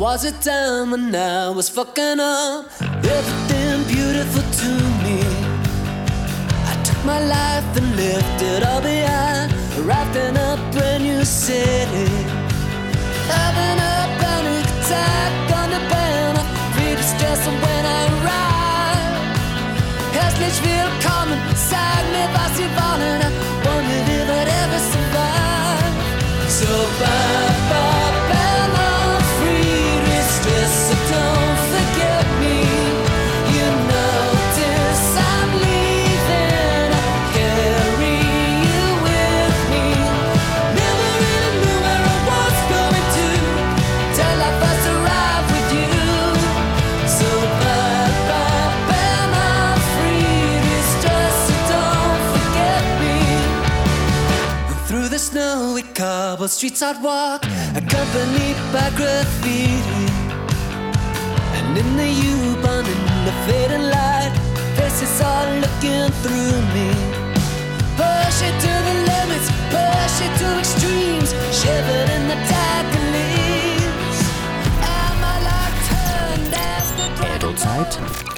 was a time when I was fucking up everything beautiful to me. I took my life and left it all behind, arrived in a brand new city, having a panic attack on the band. I'm free to stress when I arrive. Hässlich willkommen, sag mir was sie wollen. I wondered if I'd ever survive. So bye, bye, Bella, free to stress, so don't forget me. You notice I'm leaving, I'll carry you with me. Never really knew where I was going to, till I first arrived with you. So bye, bye, Bella, free to stress, so don't forget me. Through the snowy cobbled streets I'd walk, accompanied by graffiti. And in the U-Bahn, in the fading light, faces all looking through me. Push it to the limits, push it to extremes, shivered in the tiger leaves. Am I like turned as the Eldo-Zeit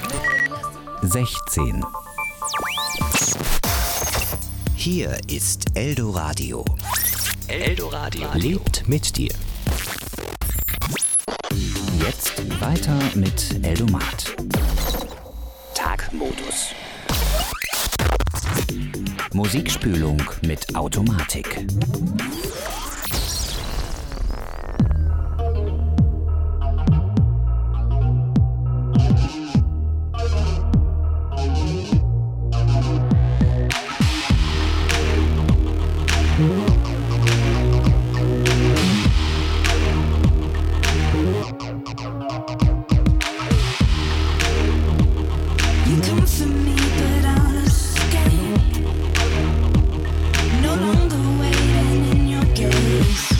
16. Hier ist Eldoradio. Eldoradio lebt mit dir. Jetzt weiter mit Eldomat. Tagmodus. Musikspülung mit Automatik. You come for me, but I'll escape. No longer waiting in your gaze.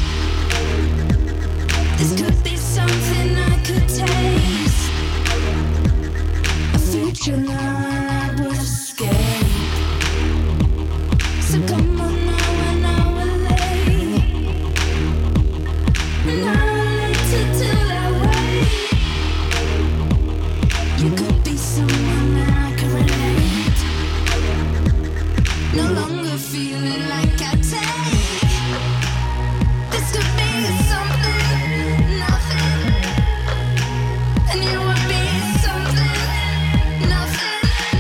This could be something I could taste. A future now I would escape. So come on now and I will lay. And I will wait till I wait. You could be someone that I can relate. No longer feeling like I take. This could be something, nothing. And you would be something, nothing.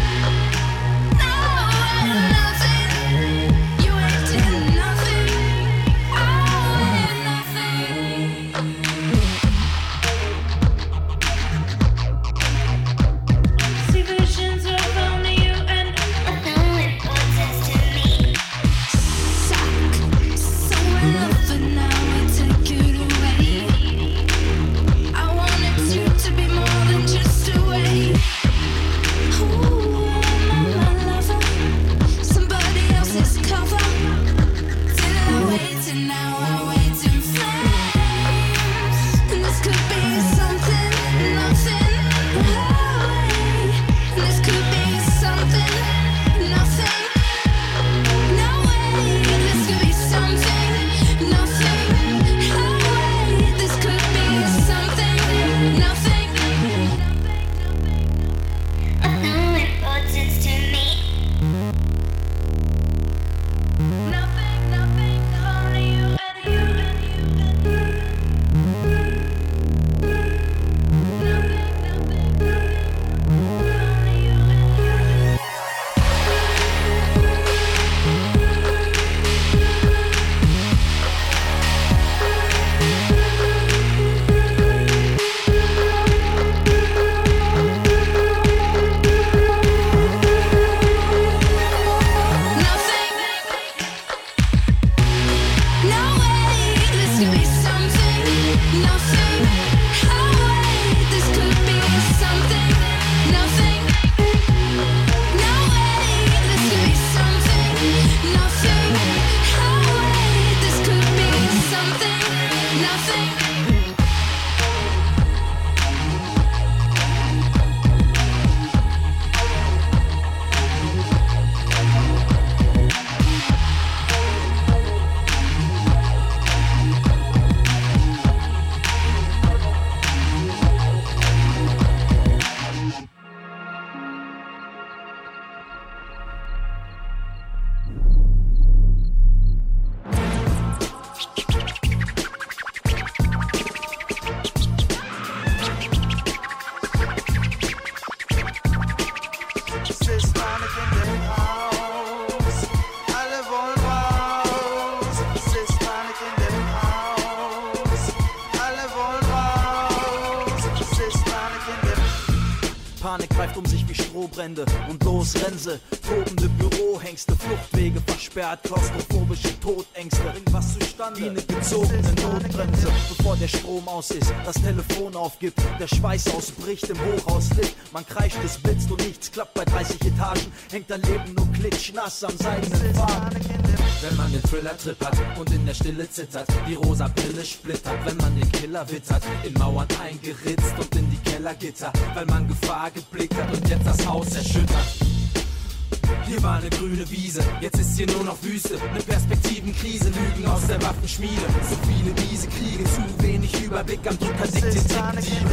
Panik greift um sich wie Strohbrände und los Rense. Tobende Bürohengste, Fluchtwege versperrt, klaustrophobische Todängste. Bring was zustande, wie eine gezogene Notbremse. Bevor der Strom aus ist, das Telefon aufgibt, der Schweiß ausbricht, im Hochhaus liegt. Man kreischt, es blitzt und nichts klappt bei 30 Etagen. Hängt dein Leben nur klitschnass am seidenen Faden. Wenn man den Thriller-Trip hat und in der Stille zittert, die rosa Brille splittert. Wenn man den Killer wittert, in Mauern eingeritzt und in die Kellergitter, weil man Gefahr geblickt hat und jetzt das Haus erschüttert. Hier war eine grüne Wiese, jetzt ist hier nur noch Wüste. Eine Perspektivenkrise, Lügen aus der Waffenschmiede. So viele miese Kriege, zu wenig Überblick, am Drücker dick den Detektive.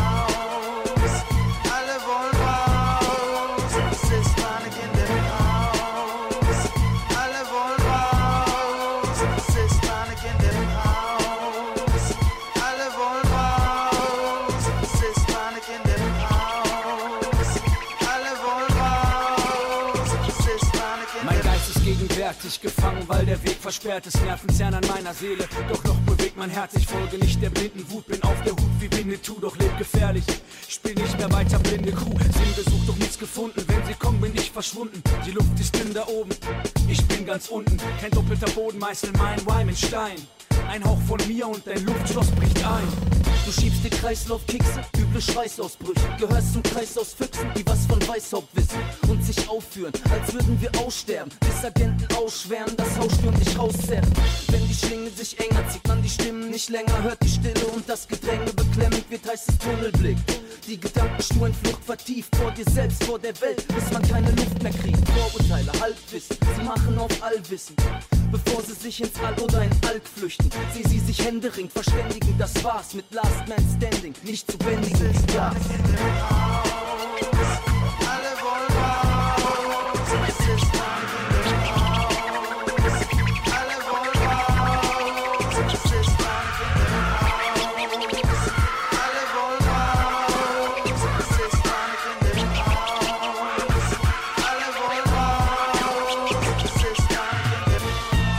Alle wollen raus, es ist Panik in dem Haus. Alle wollen raus, es ist Panik in dem Haus. Alle wollen raus, es ist Panik in dem Haus. Alle wollen raus, es ist Panik in dem Haus. Mein Geist ist gegenwärtig gefangen, weil der Weg versperrt ist. Nervenzerren an meiner Seele, doch noch bewegt mein Herz. Ich folge nicht der blinden Wut, bin auf der Hut wie Winnetou, doch leb gefährlich. Spiel nicht mehr weiter blinde Kuh, Sinn gesucht, doch nichts gefunden. Wenn sie kommen, bin ich verschwunden. Die Luft ist dünn da oben, ich bin ganz unten. Kein doppelter Boden, meißel mein Rhyme in Stein. Ein Hauch von mir und dein Luftschloss bricht ein. Du schiebst den Kreislaufkekse, üble Schweißausbrüche. Gehörst zum Kreis aus Füchsen, die was von Weißhaupt wissen und sich aufführen, als würden wir aussterben, bis Agenten ausschwärmen, das Haus stürmt dich rauszerren. Wenn die Schlinge sich enger zieht, man die Stimmen nicht länger hört, die Stille und das Gedränge beklemmend wird, heißt es Tunnelblick. Die Gedanken stur in Flucht vertieft, vor dir selbst, vor der Welt, bis man keine Luft mehr kriegt. Vorurteile, Halbwissen, sie machen auf Allwissen, bevor sie sich ins All oder in Alk flüchten. Seh sie sich händeringend verständigen, das war's mit Last Man Standing, nicht zu bändigen wie Gas. Alle wollen raus, es ist Panik in dem Haus. Alle wollen raus, es ist Panik in dem Haus. Alle wollen raus, es ist Panik in dem Haus. Alle wollen raus, es ist Panik in dem Haus.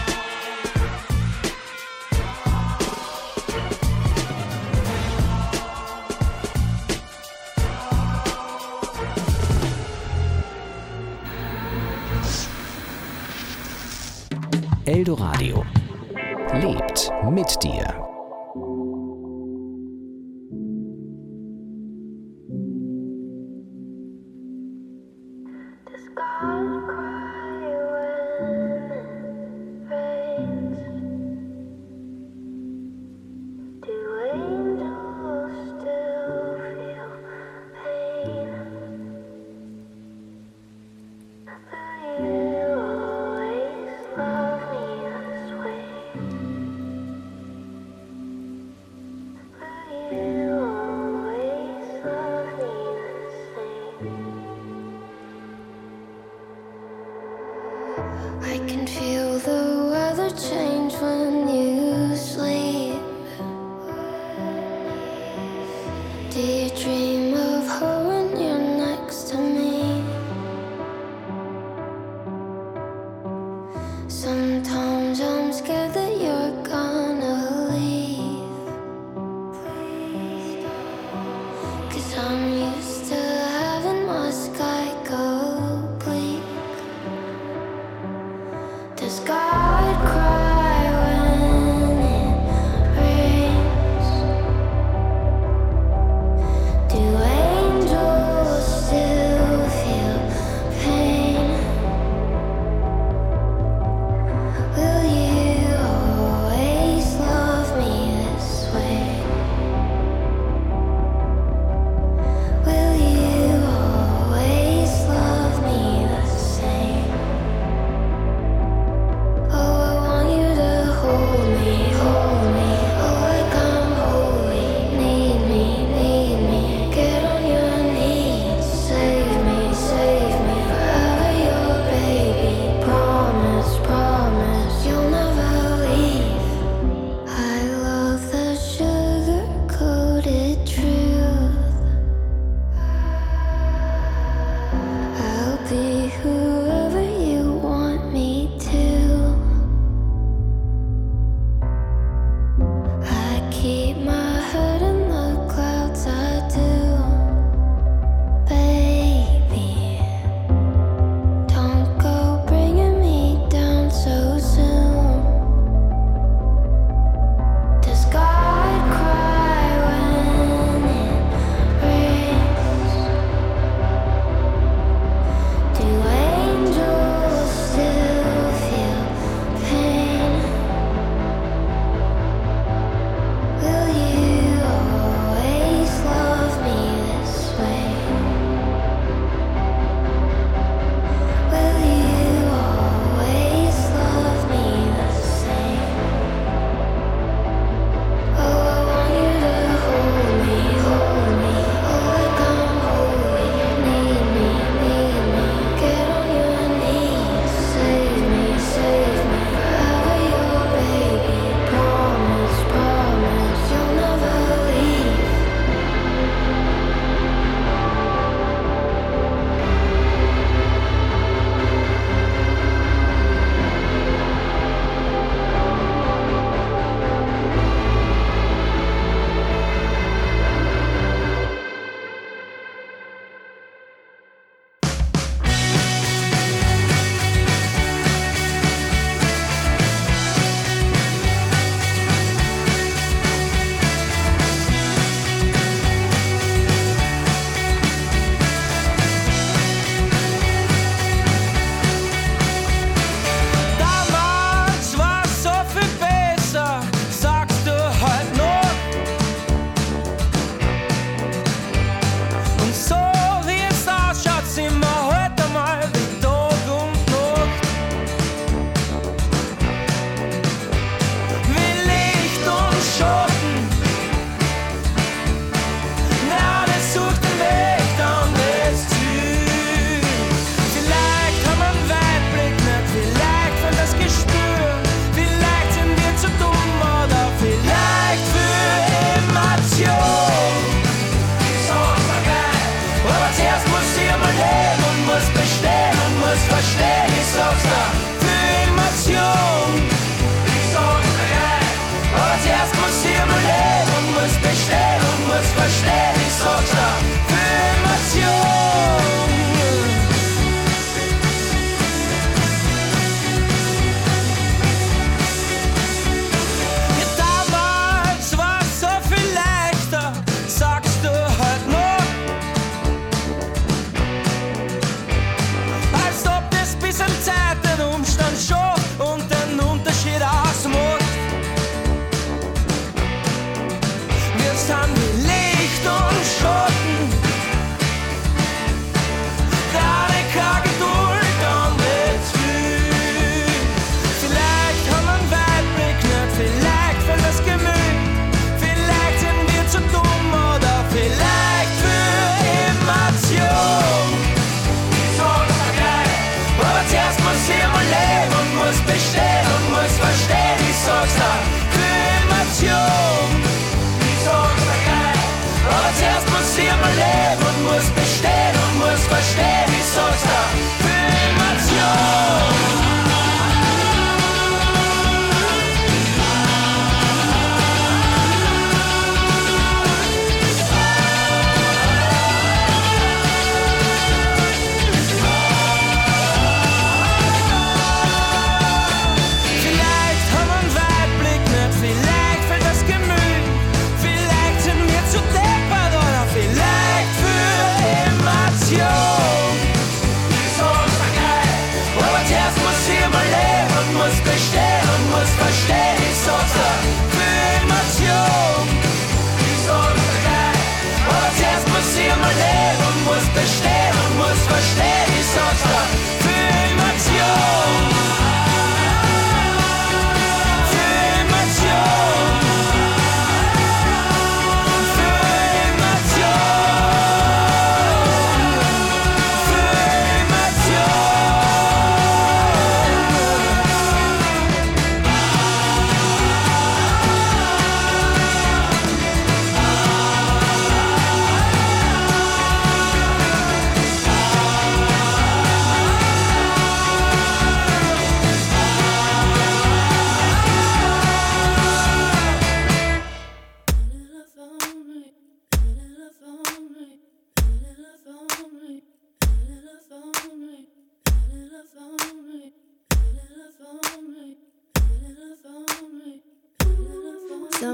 Eldoradio lebt mit dir. Does God cry when it rains? Do angels still feel pain? Will you always love me this way? Will you always love me the same? I can feel the weather change when you sleep. Do you dream of her when you're next to me? Sometimes I'm scared that you're gonna leave, 'cause I'm used to having my sky go bleak. Does God cry when it rains? Do angels still feel pain? Will you always love me this way? Will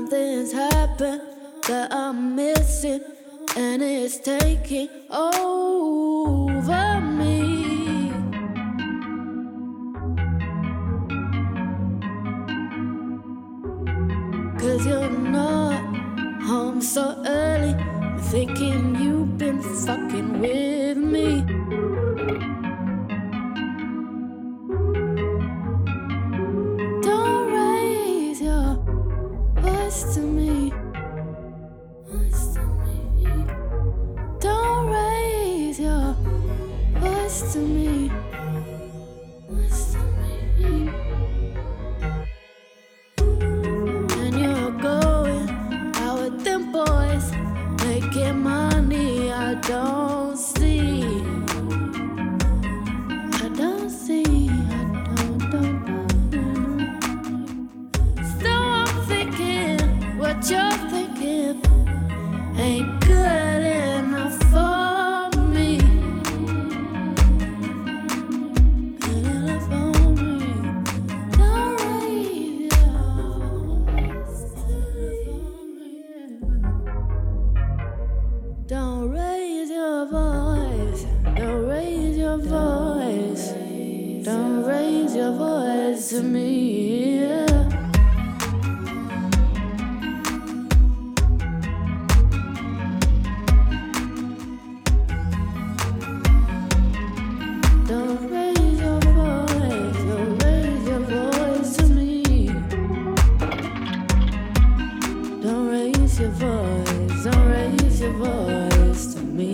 Something's happened that I'm missing, and it's taking over me. Cause you're not home so early, I'm thinking you've been fucking with me. Don't raise your voice to me. Don't raise your voice to me. And you're going out with them boys, making money I don't see. I don't see, I don't. So I'm thinking what you're thinking ain't good enough for me. Good enough for me. Don't raise your voice to me. Don't raise your voice. Don't raise your voice. Don't raise your voice to me. Don't raise your voice, don't raise your voice to me. Don't raise your voice, don't raise your voice to me.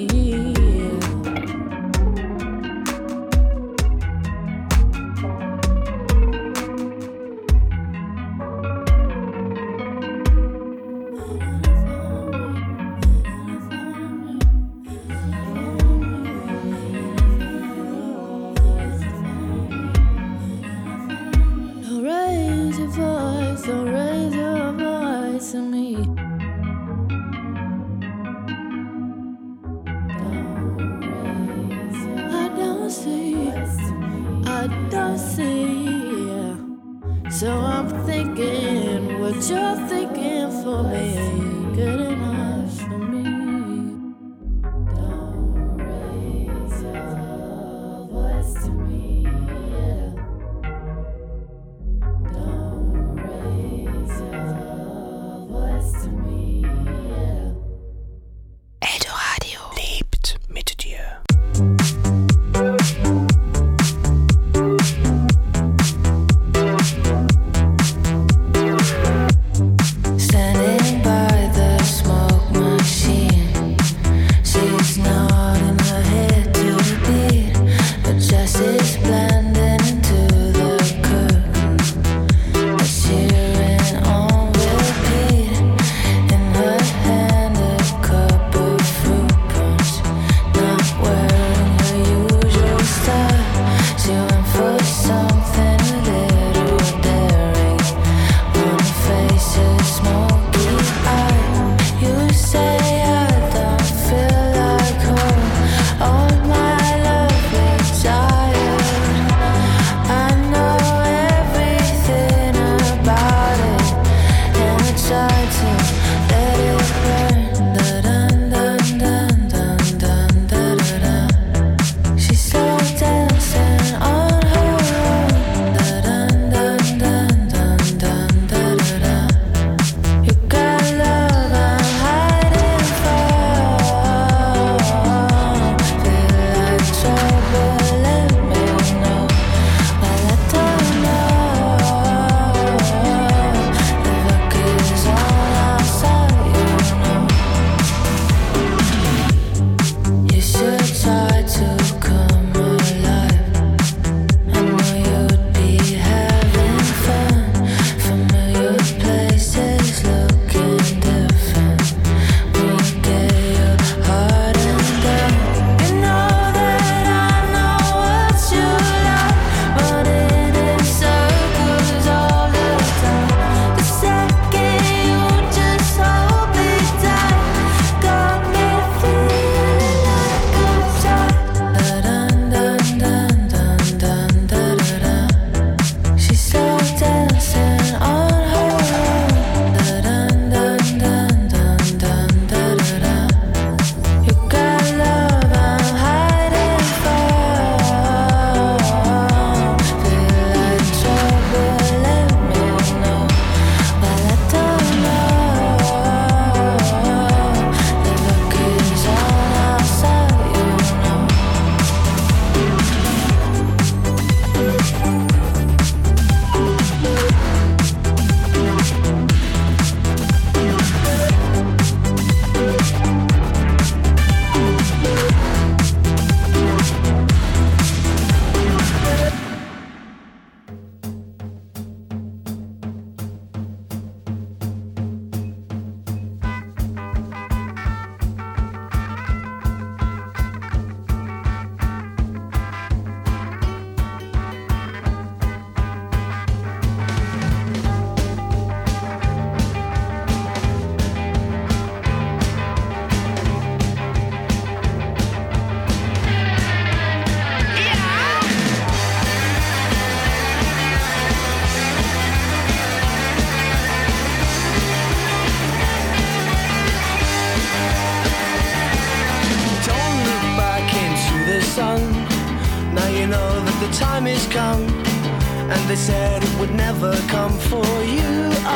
time is come, and they said it would never come for you.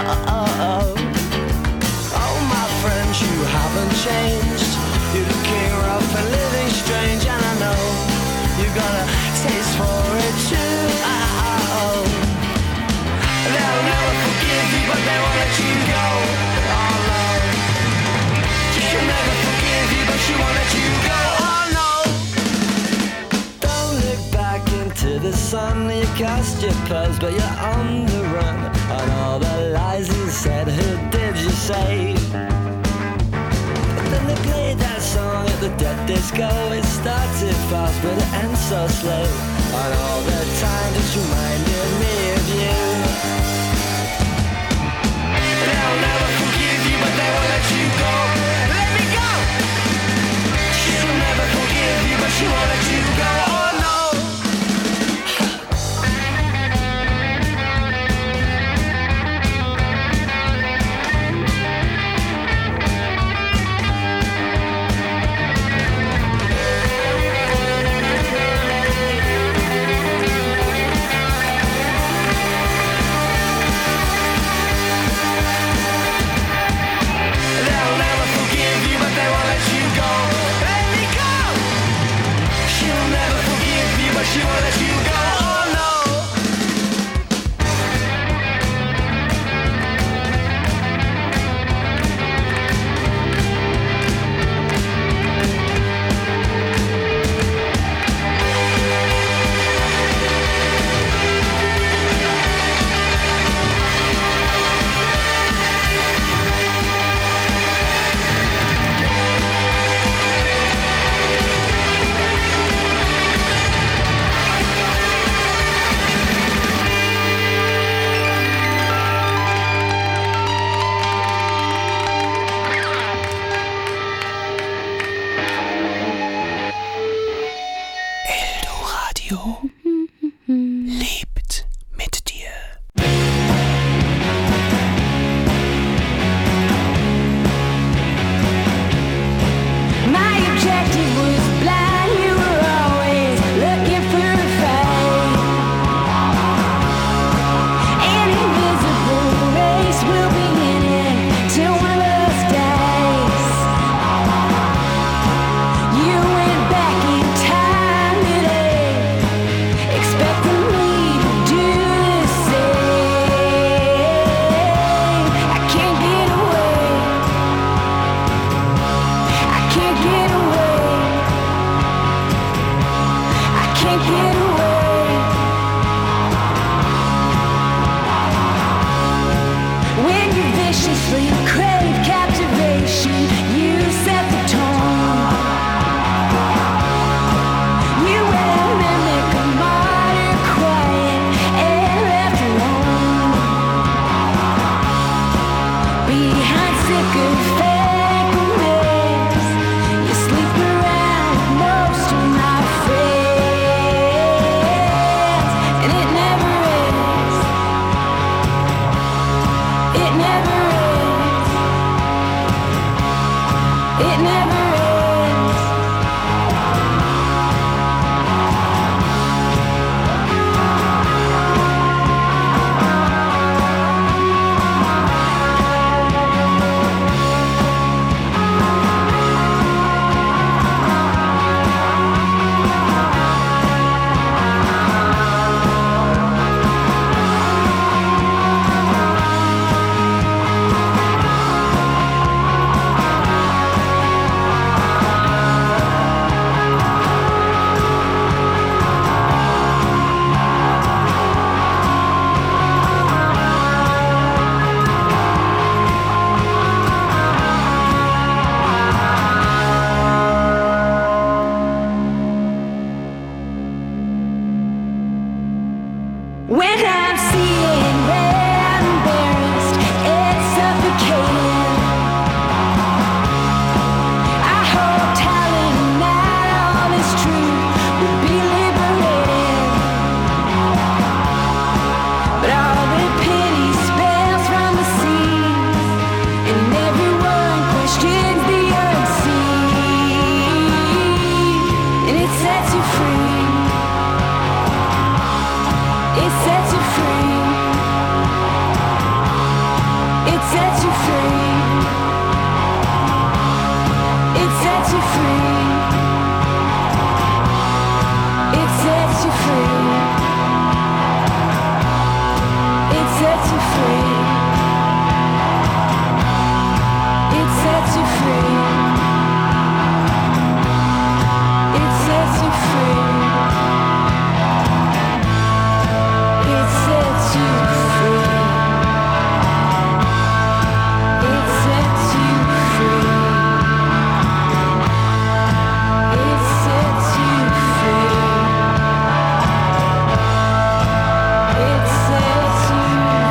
Oh, my friends, you haven't changed. You're looking rough and living strange, and I know you got a taste for it too. They'll never forgive you, but they won't let you go. Oh no, she'll never forgive you, but she won't let you go. Oh no. Don't look back into the sun. You cast your pearls, but you're on the run. On all the lies you said, who did you save? But then they played that song at the dead disco. It started fast, but it ends so slow. On all the time just reminded me of you. They'll never forgive you, but they won't let you go. Let me go. She'll never forgive you, but she won't let you go. Oh no. She won't let you go, oh no. Lebt mit dir. My objective was blind. You were always looking for a fight. An invisible race will begin it till one of us dies. You went back in time today, expecting me to do the same. I can't get away. I can't get away. I can't get away. When you viciously crave captivation, you set the tone. You were a mimic, a martyr, quiet and left alone. Behind sick and fake remains, you sleep around with most of my friends, and it never ends. It never ends. It never ends. you free. It sets you free. It sets you free. It sets you free. It sets you free. It sets you free. It sets you free. It sets you free. It sets you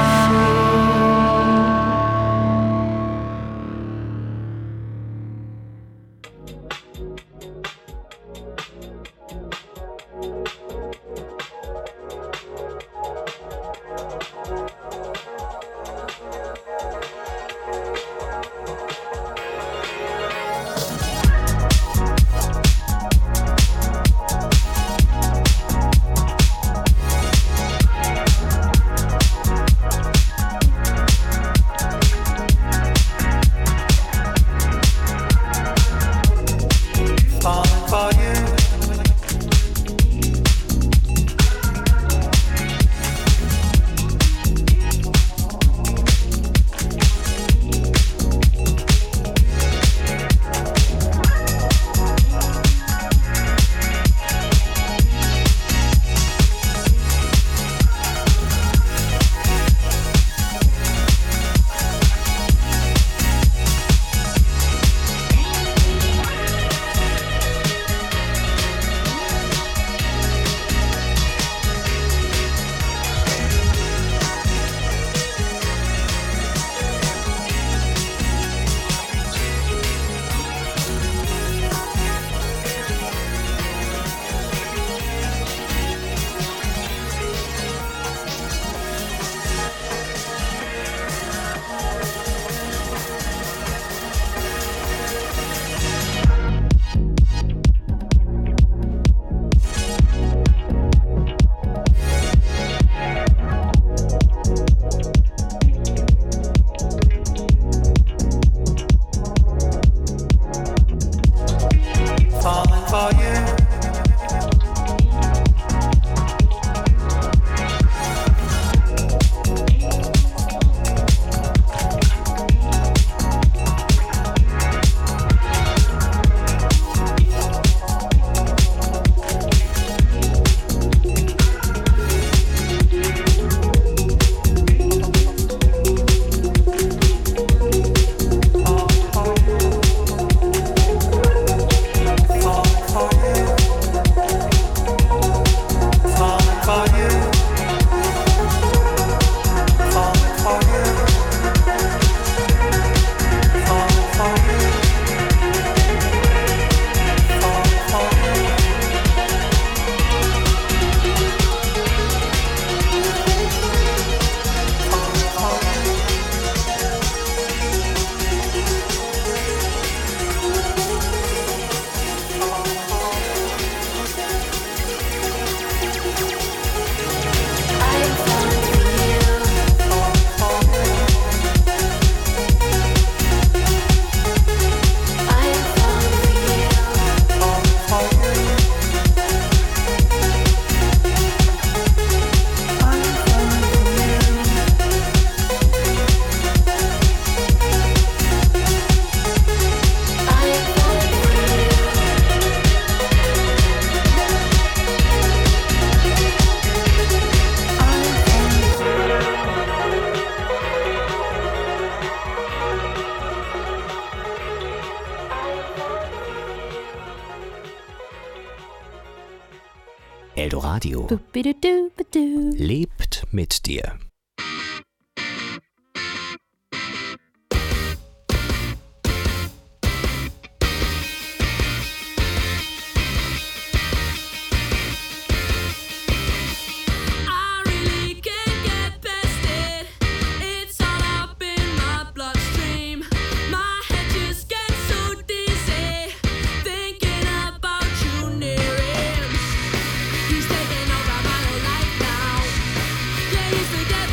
Eldoradio lebt mit dir. He's taking over my whole life now. Yeah, he's forgetting.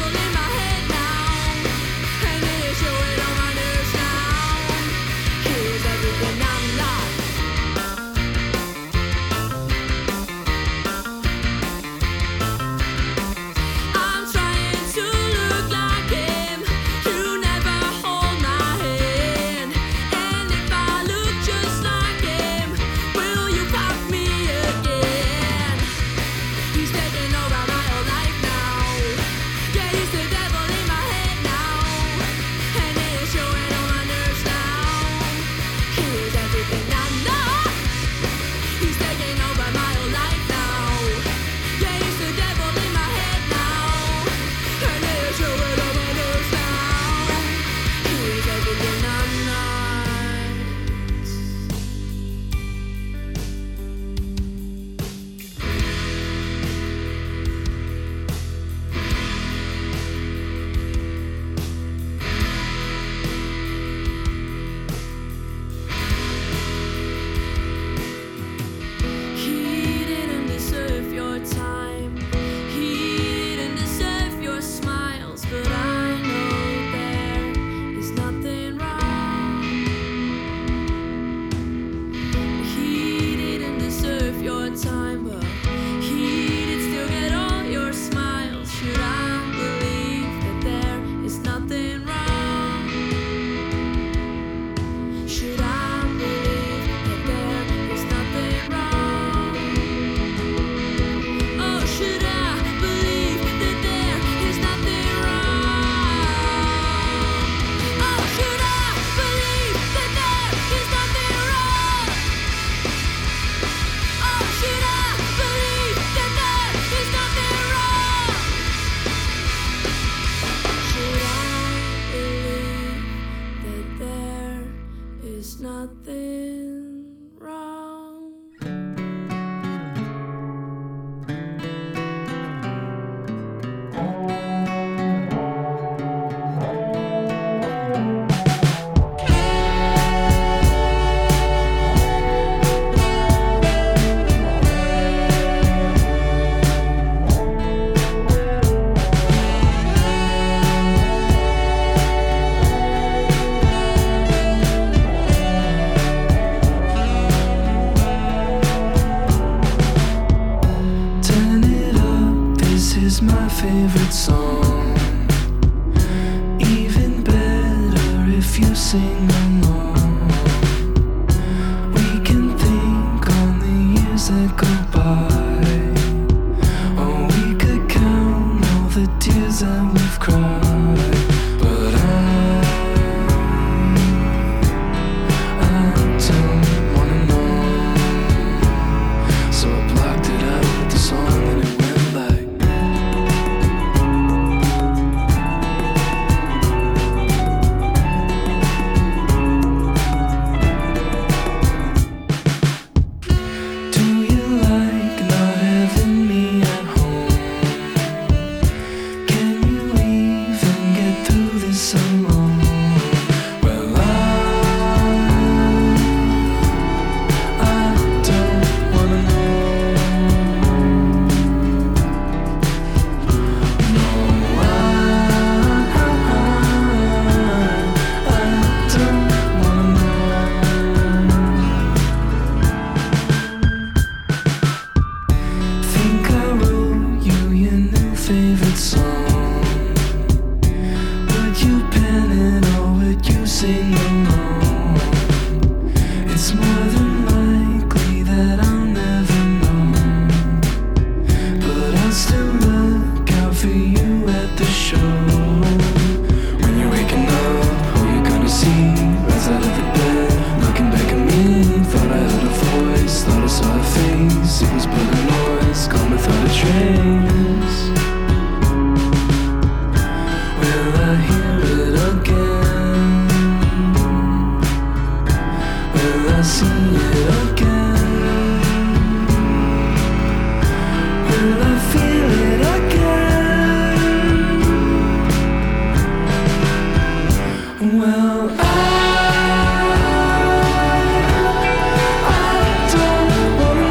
nothing wrong. My favorite song, even better if you sing along. We can think on the years that go by, or we could count all the tears that we've cried. But I don't wanna know, so I blocked it out with the song and it went like. Favorite song, would you pen it or would you sing along? It's more than likely that I'll never know, but I'll still look out for you at the show. When you're waking up, who you gonna see? Rise out of the bed, looking back at me. Thought I heard a voice, thought I saw a face. It was but a noise, gone without a trace. Will I hear it again? Will I see it again? Will I feel it again? Well, I don't wanna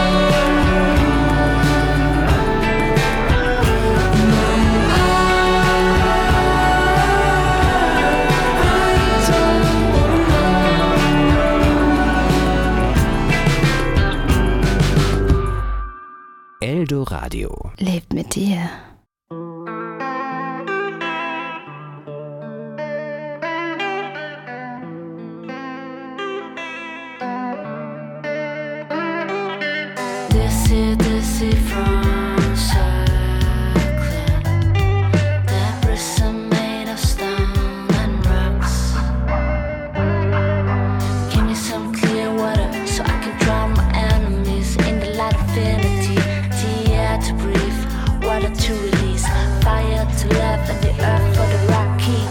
Eldoradio. Lebt mit dir. This is from Circling. Debris are made of stone and rocks. Give me some clear water so I can drown my enemies in the light affinity. The air to breathe, water to release, fire to love, and the earth for the rocky.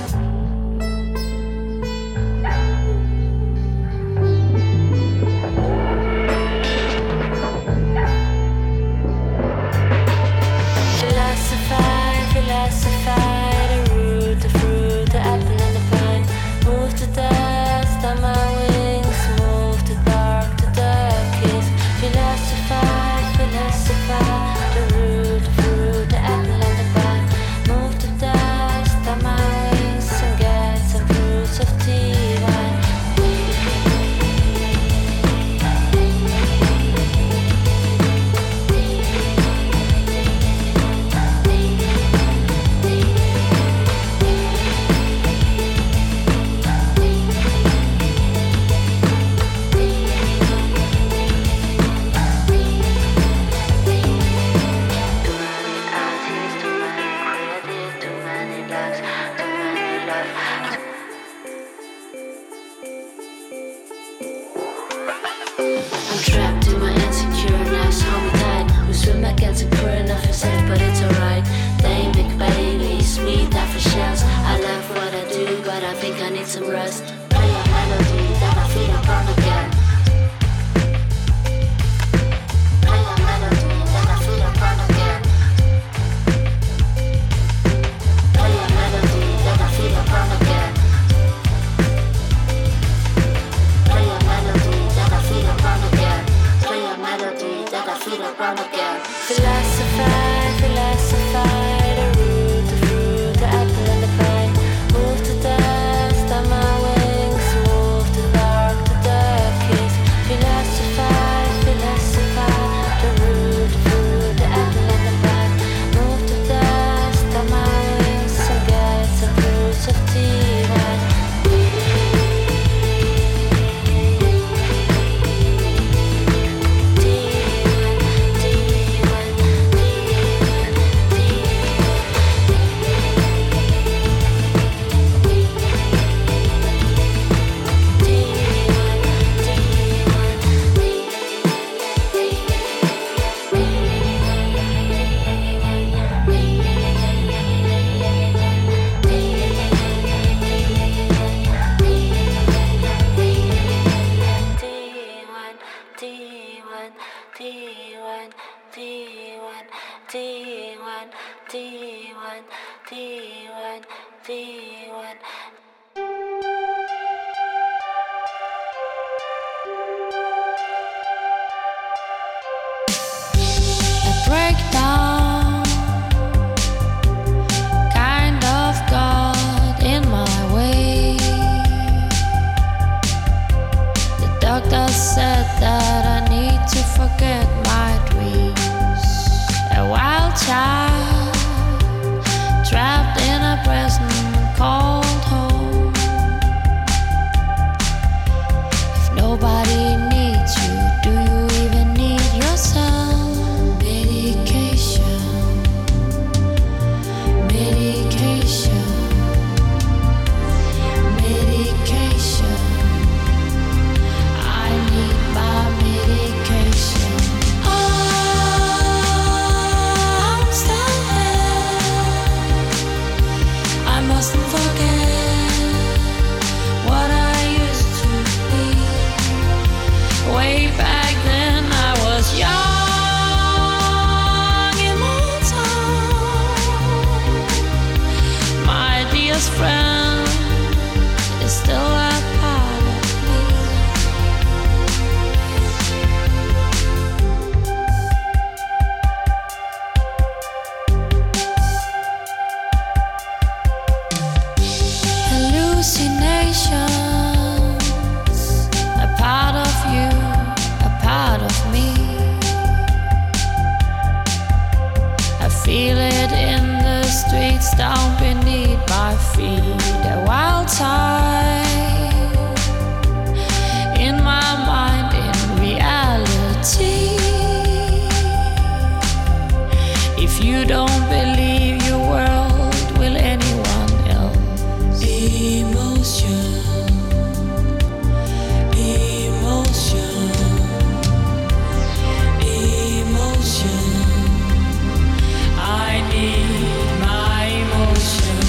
Some rest, play a melody that I feel D1, D1. A breakdown, kind of got in my way. The doctor said that I need to forget my dreams. A wild child trapped in a present called home. If nobody needs you, do you even need yourself? Medication, medication, medication. I need my medication. I'm still here. I mustn't forget what I used to be. Way back then I was young, immortal. My dearest friend is still a part of me. Hallucinations, a part of you, a part of me. I feel it in the streets down beneath my feet. A wild tide in my mind, in reality. If you don't believe your world, will anyone else? Emotion, emotion, emotion. I need my emotion.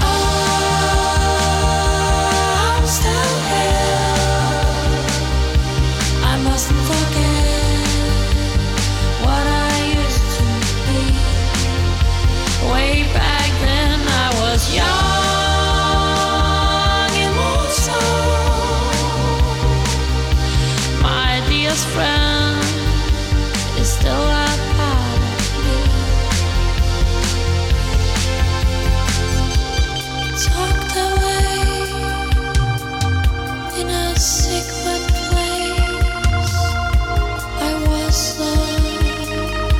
I'm still here. I mustn't forget what I used to be. Way back then I was young, immortal. My dearest friend is still a part of me. Tucked away in a secret place, I was the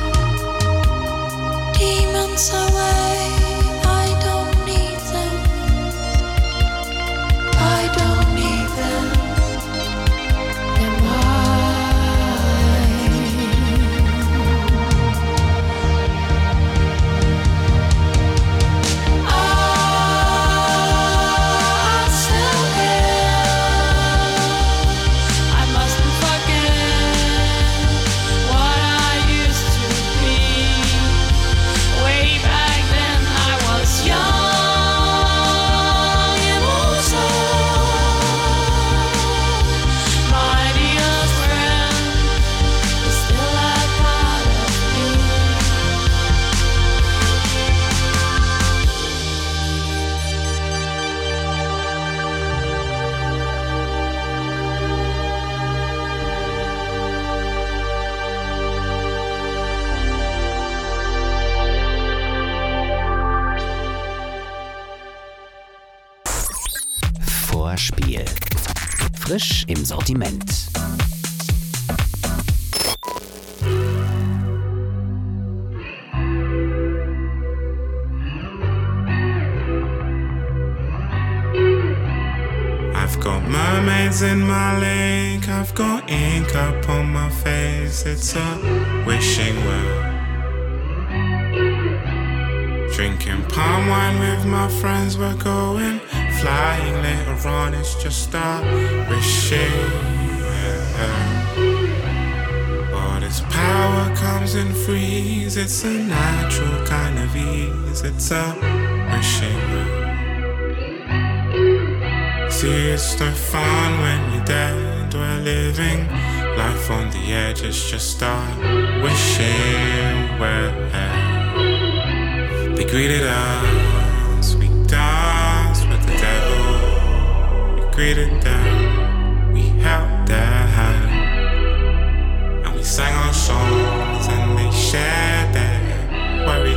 demons away. I don't need them. I don't need them. They're mine. I'm still here. I mustn't forget what I used to be. Way back then I was young, immortal. My dearest friend is still a part of me. Vorspiel. Frisch im Sortiment. I've got mermaids in my lake, I've got ink up on my face. It's a wishing well. Drinking palm wine with my friends, we're going flying later on. It's just a wishing well. But its power comes in threes. It's a natural kind of ease. It's a wishing well. See, it's no fun when you're dead. We're living life on the edge. It's just a wishing well. They greeted us greeted them, we held their hand, and we sang our songs and they shared their worry.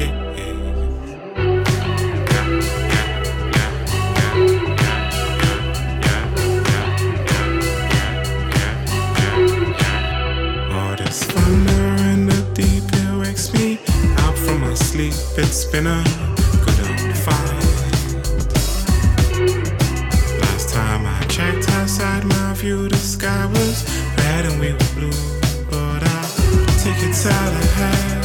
Oh, this thunder in the deep, it wakes me out from my sleep. It's been a good old fight. Last time I checked outside my view, the sky was red and we were blue. But I'll take it out ahead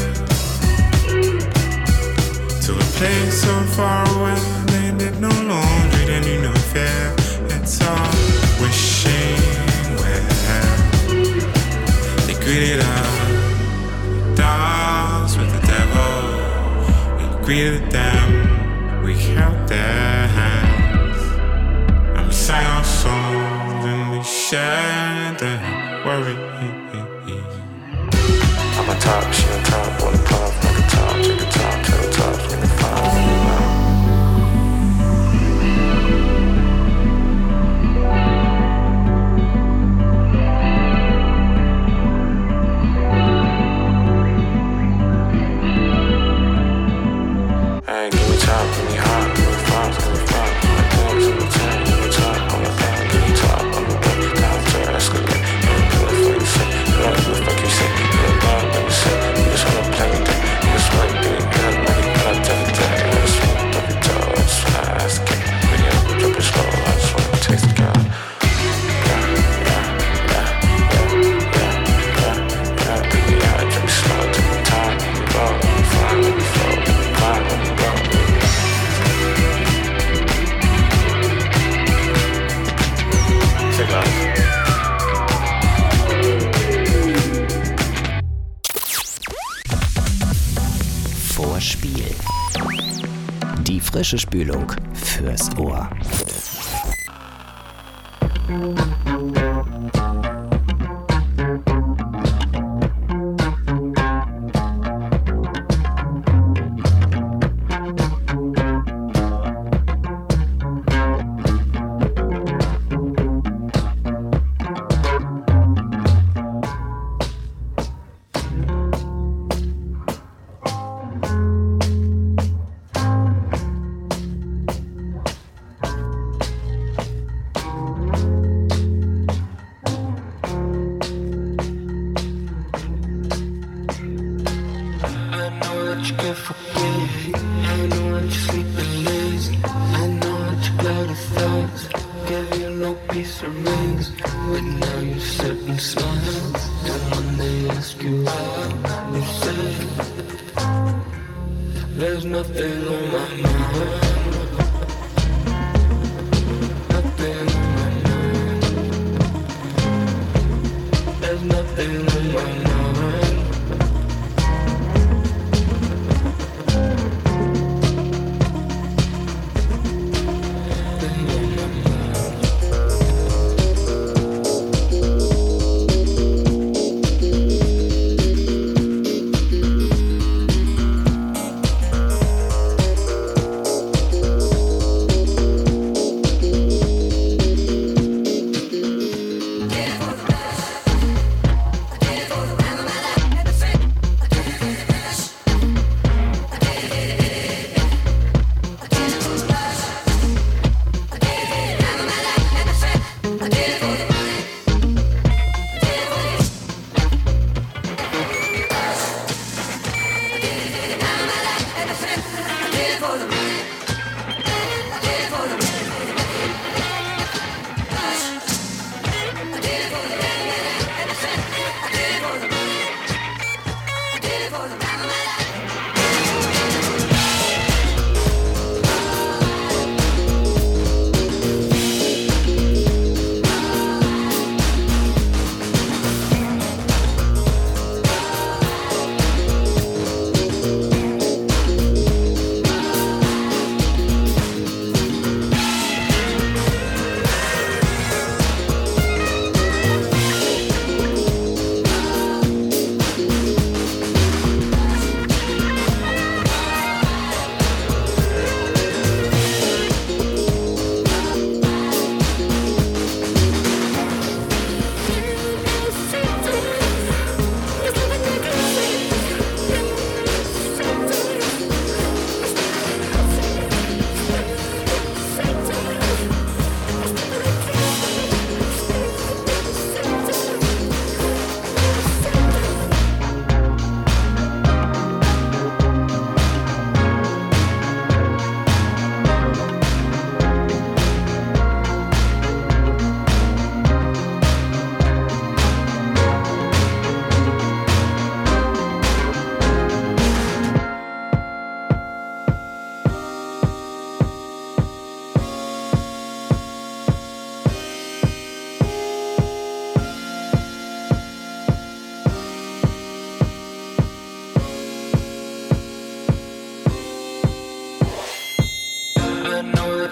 to a place so far away. They did no laundry, they knew no fear. It's all wishing well. They greeted us, dogs with the devil. We greeted them, we held their hands, and we sang our songs and we shared their worry. I'm on top, she on top, wanna pop, like a top, take a top, tell the top, give me five, give me five. Hey, give me top, give me hot, give me five, give me five. My things in the tank, give me top, on the back, give me top, on the back, down to escalate. Do it for you say, you know what the fuck you say. You know what you say, you just wanna play with that. You just wanna do it, you know what you gotta tell it that. I just wanna drop it down, I just wanna ask it. But yeah, we drop it slow, I just wanna taste it, God. Yeah, drop it slow, take my time, let me roll, let me fly, let me flow, let me fly, let me roll. Take off. Vorspiel. Die frische Spülung fürs Ohr. There's nothing on my mind. Nothing on my mind. There's nothing on my mind. Get it for the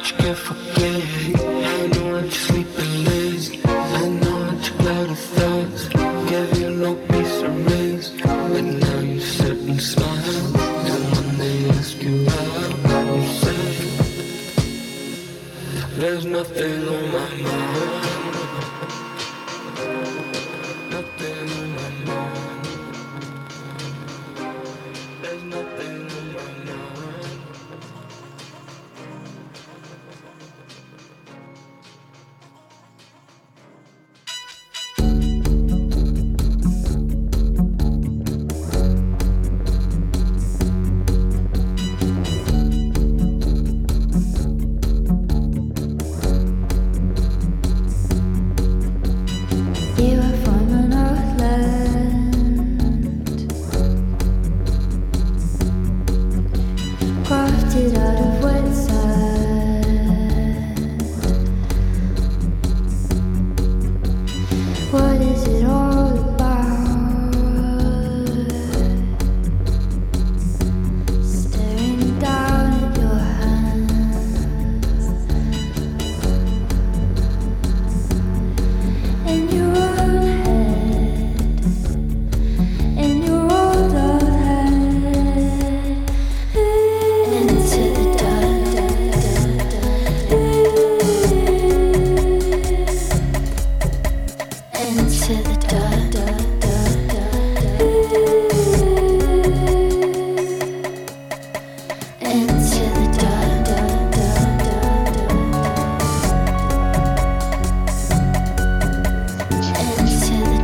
that you can't forget. I know that you're sleeping lazy. I know that you got a thoughts. Gave you no peace of rest, but now you sit and smile. And when they ask you out, you say, there's nothing on my mind. Nothing on my mind. There's nothing on my mind. You are from an Northland, crafted out of wet sand. What is it all about? Staring down at your hands in your own head, in your old head, into the dark, into the dark, into the dark. Into the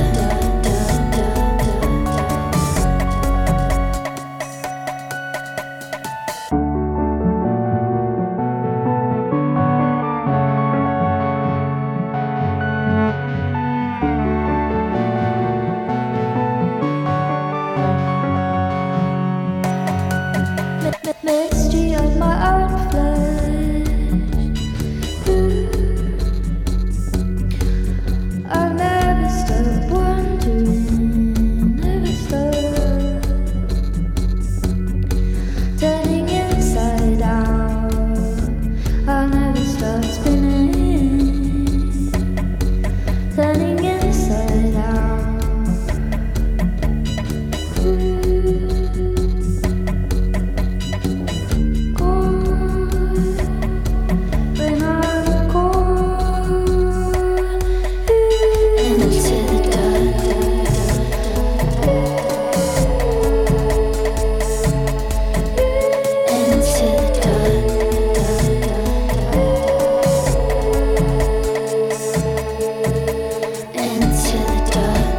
mystery of my own flesh. I've never stopped wondering, never stopped turning inside out. I'll never stop spinning, turning inside out. When I'm cold, into the dark, into the dark, into the dark,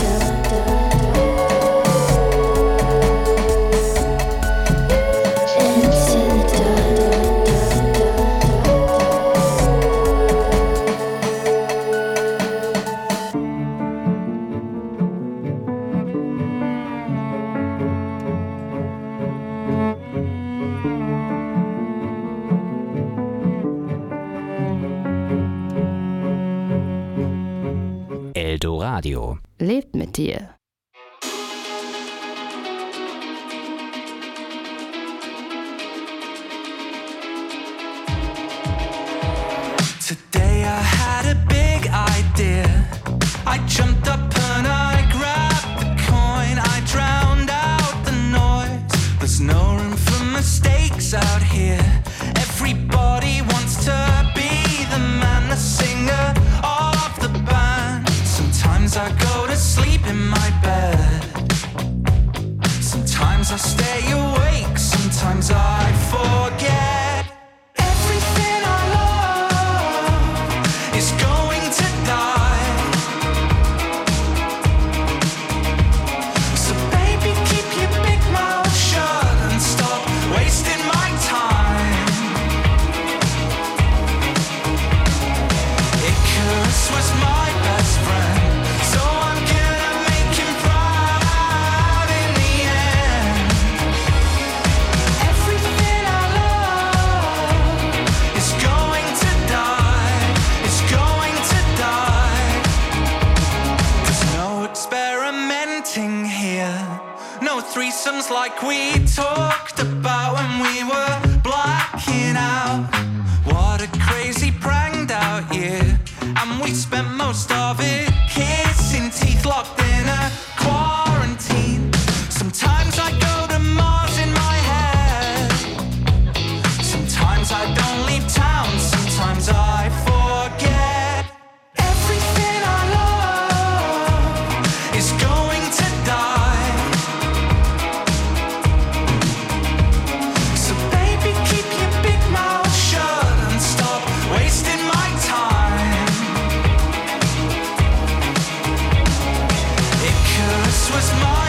into the Eldoradio. Lebt mit dir. Today I had a big idea. I jumped up and I grabbed the coin. I drowned out the noise. There's no room for mistakes out here. Everybody wants to be the man, the singer of the band. Sometimes I go to sleep in my bed. Sometimes I stay awake. Sometimes I forget. Everything I love is going to die. So baby, keep your big mouth shut and stop wasting my time. Icarus was my best friend, so I'm gonna make him proud in the end. Everything I love is going to die, is going to die. There's no experimenting here, no threesomes like we talked about when we were blacking out. most of it. Kissing teeth locked in a quarantine. Sometimes I go to Mars in my head. Sometimes I don't leave town. Sometimes I forget. Everything I love is going to die. So baby, keep your big mouth shut and stop wasting my time. Icarus was my